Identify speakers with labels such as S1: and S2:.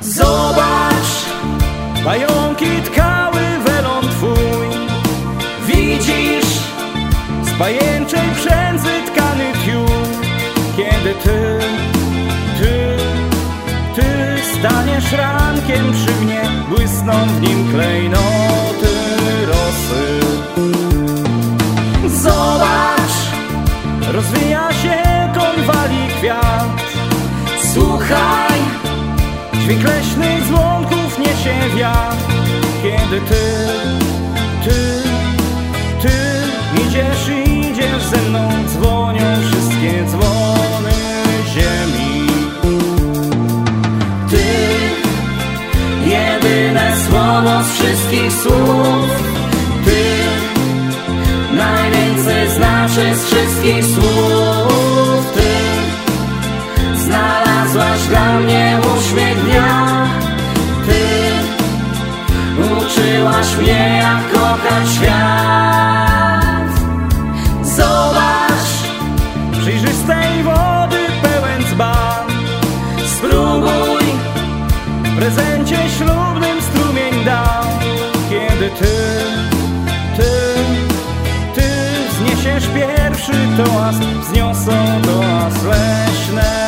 S1: Zobacz, pająki tkały welon twój. Widzisz, z pajęczej przędzy tkany tiul. Kiedy ty staniesz rankiem przy mnie, błysną w nim klejnoty rosy. Zobacz, rozwija się konwali kwiat. Słuchaj, dźwięk leśnych dzwonków niesie wiatr. Kiedy ty idziesz ze mną, dzwonią wszystkie dzwony ziemi. Ty, jedyne słowo z wszystkich słów. Ty, najwięcej znaczy z wszystkich słów. Ty, znalazłaś dla mnie uśmiech dnia. Ty, uczyłaś mnie jak kochać świat. Zobacz, przejrzystej wody pełen dzban. Spróbuj, w prezencie ślubnym strumień dam. Kiedy ty wzniesiesz pierwszy toast, wzniosą toast leśne